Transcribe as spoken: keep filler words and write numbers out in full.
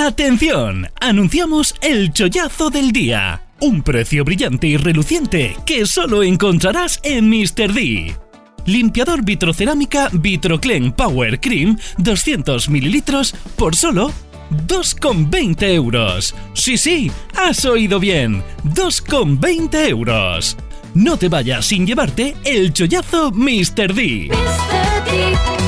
¡Atención! Anunciamos el chollazo del día. Un precio brillante y reluciente que solo encontrarás en míster D. Limpiador vitrocerámica Vitroclen Power Cream doscientos mililitros por solo dos con veinte euros. Sí, sí, has oído bien, dos con veinte euros. No te vayas sin llevarte el chollazo míster D. míster D.